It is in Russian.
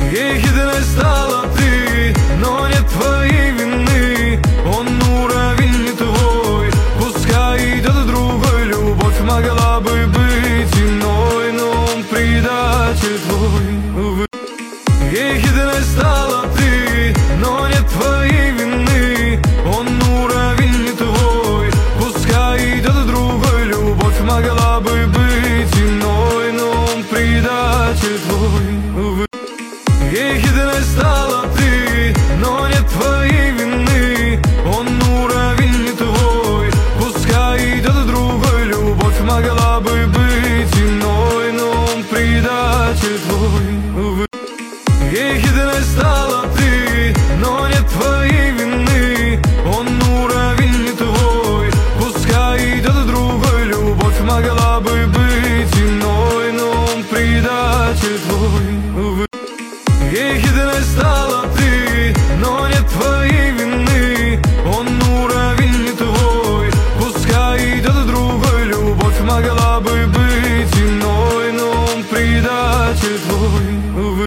Ехидной стала ты, но нет твоей вины. Он уровень не твой, пускай идет другой. Любовь могла бы быть иной, но он предатель твой. Ехидной стала ты, но нет твоей вины. Он уровень не твой, пускай идет другой. Любовь могла бы быть иной, но он предатель твой. Ехидной стала ты, но нет твоей вины. Он уровень не твой, пускай идет другой. Любовь могла бы быть иной, но он предатель твой. Ехидной стала ты, но нет твоей вины. Он уровень не твой, пускай идет другой. Любовь могла бы быть иной, но он предатель твой. Ехидной стала ты,